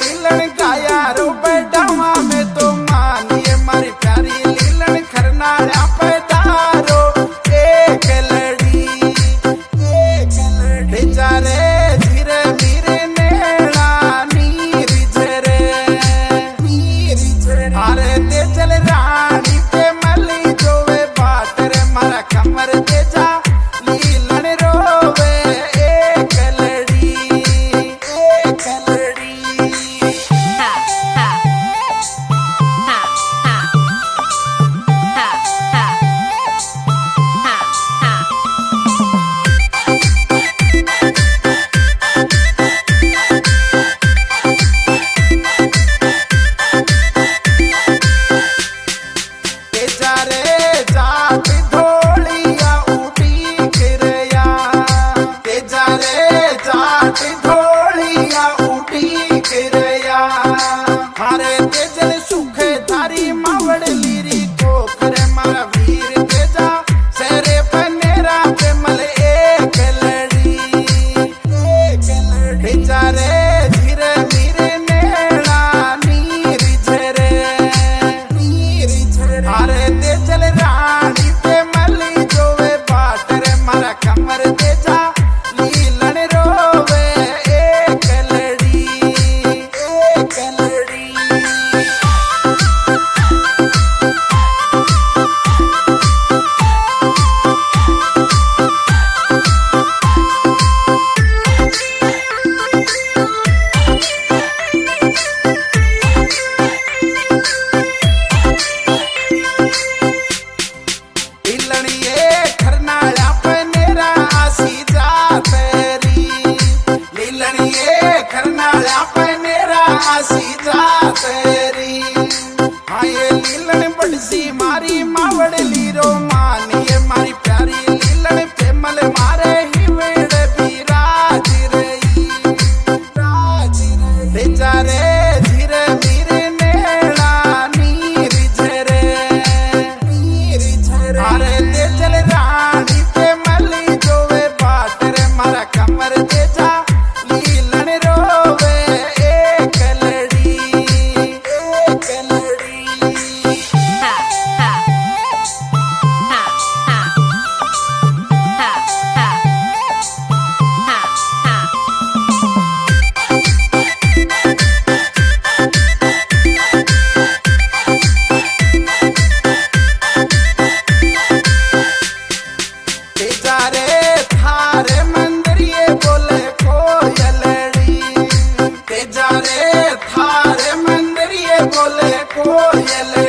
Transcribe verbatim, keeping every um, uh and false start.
linen गाया रो बैठावा में तो मानिए मारी प्यारी लीलन खरनाड़ा पैदारो एक लड़ी एक लड़ी जारे धीरे धीरे नेड़ा नीरी झरे नीरी झरे अरे दे चल रानी पे मली जोवे बात रे मारा कमर दे जा लीलन रोवे एक लड़ी एक लड़ी जारे जाट ढोलिया उठी किरया के जारे जाट ढोलिया उठी किरया हरे तेजल सुखे थारी मावड़ लीरी को करे मारा वीर तेजा सेरे पनेरा पे मल एक लड़ी एक लड़ी जारे धीरे धीरे नेड़ा नीरी झरे नीरी झरे अरे दे चल रानी पे मली जोवे बाट रे मारा कमर दे जा लीलन रोवे एक लड़ी एक लड़ी लीलनिए खरनाड़ा पनेरा आसी जा तेरी लीलनिए खरनाड़ा पनेरा आसी जा तेरी हाँ ये लीलन बड़सी मारी मावड़ लीरो मानिए मारी प्यारी लीलन पे मल मारे ही वेड़ भी राज रही राज रही जारे धीरे धीरे नेड़ा नीरी झरे नीरी झरे अरे दे चल रानी पे मली जोवे बाट रे मारा कमर दे जा लीलन रोवे एक लड़ी एक लड़ी जारे थारे मंदरिए बोले कोयलड़ी ते जारे थारे मंदरिए बोले कोयल